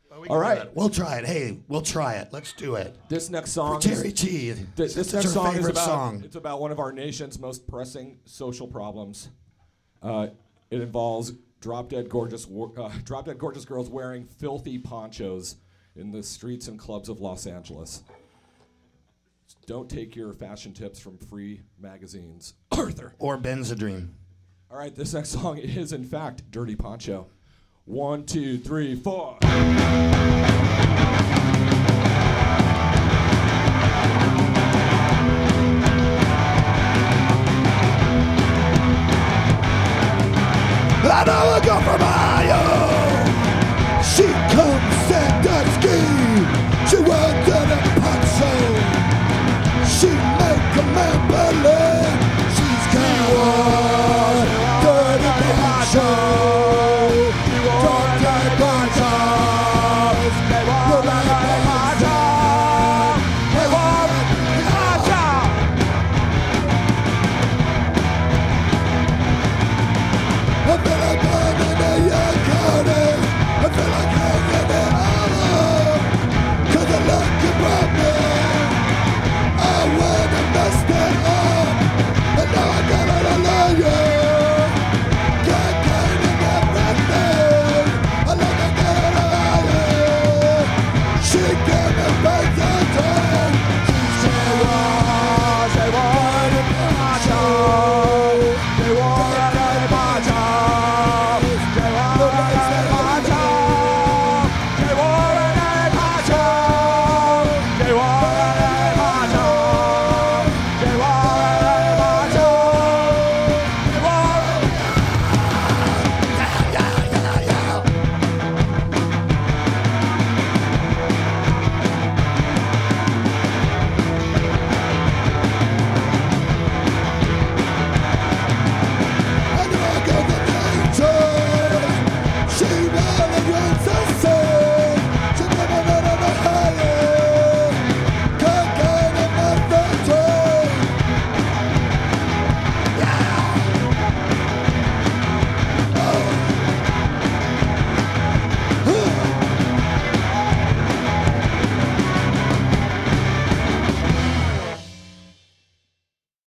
All right. We'll try it. Hey, we'll try it. Let's do it. This next song Jerry G. This It's next her song is favorite about song. it's about one of our nation's most pressing social problems. It involves drop dead gorgeous girls wearing filthy ponchos in the streets and clubs of Los Angeles. Don't take your fashion tips from free magazines, Arthur. Or Benzedrine. All right, this next song is in fact Dirty Poncho. 1, 2, 3, 4. I know a girl from Ohio. She comes Sandusky. She wears dirty poncho. She make a man believe she's got dirty poncho. Dirty ponchos. You're like